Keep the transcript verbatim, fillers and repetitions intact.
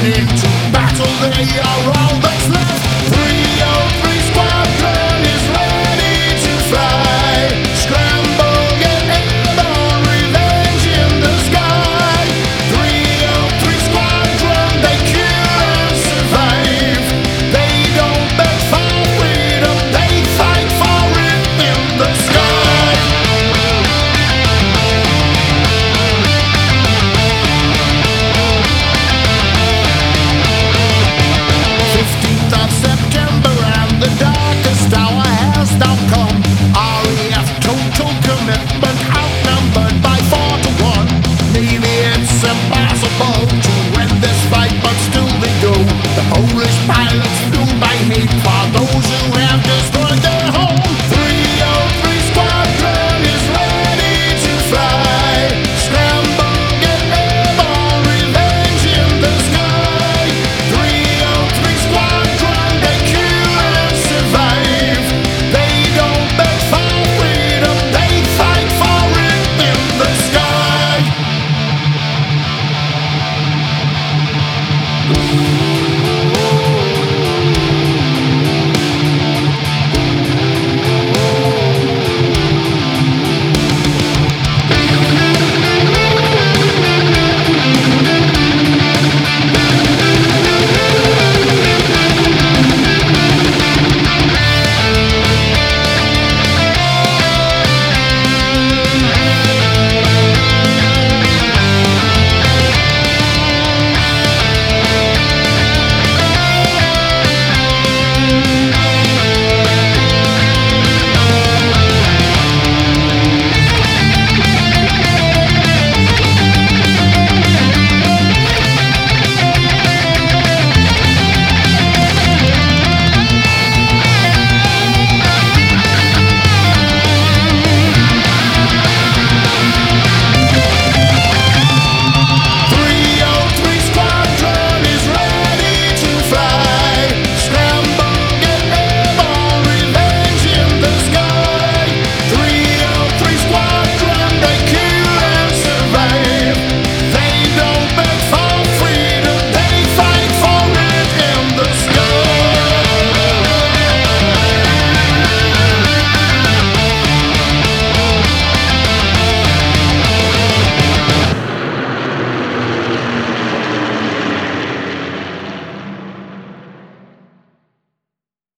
into battle, they are all that's left. three oh three Squadron is ready to fly. Scramble, get airborne, revenge in the sky. three oh three Squadron, they kill and survive. They don't beg for freedom, they fight for it in the sky. fifteenth of September and the darkest hour has now come. R A F total commitment outnumbered by four to one. Maybe it's impossible to win this fight.